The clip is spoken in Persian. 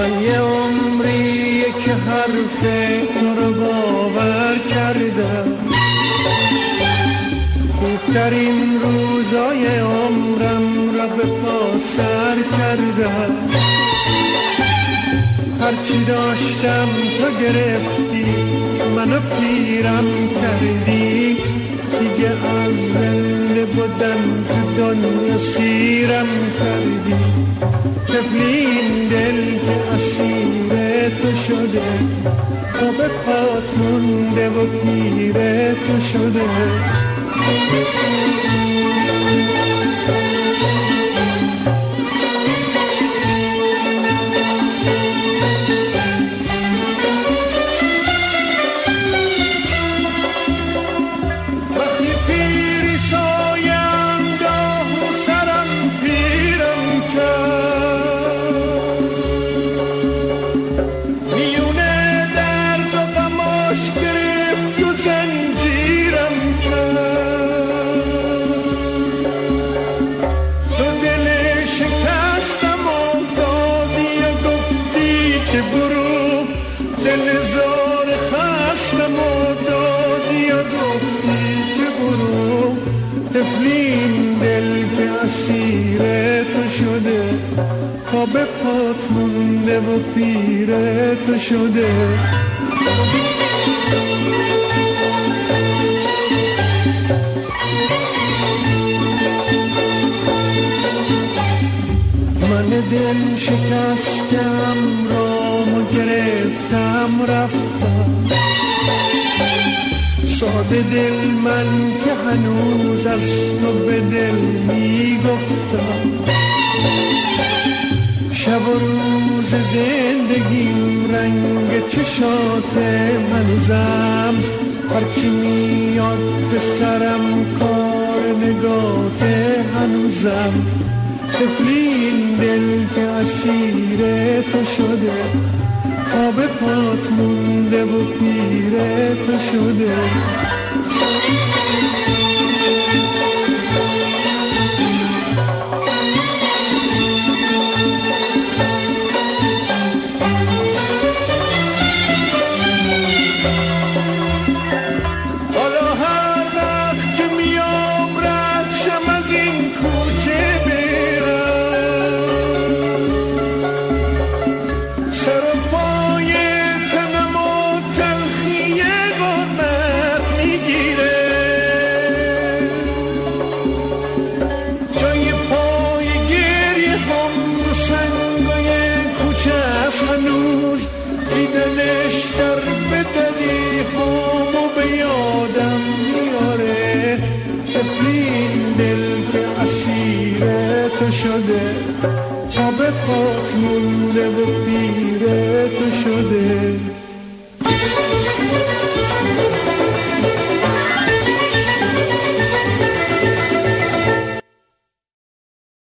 من یه عمریه که حرف تو رو باور کردم، خوبترین روزای عمرم را به پا سر کردم. هرچی داشتم تو گرفتی، منو پیرم کردی، دیگه از زنده بودن تو دنیا سیرم کردی. طفلین دل که اسیر تو شده، تا به پات مونده و پیر تو شده. طفلین دل که اسیر تو شده، پا به پات مونده و پیر تو شده. من دل شکستم، رامو گرفتم رفتم، ساده دل من که هنوز از تو به دل میگفتم. شب و روز زندگیم رنگ چشات هنوزم، هرچی میاد به سرم کار نگات هنوزم. طفلین دل که اسیر تو شده، تا به پات مونده و پیر تو شده. هنوز دیدنش در بدنی همو به یادم میاره. طفلین دل که اسیر تو شده، تا به پات مونده و پیر تو شده.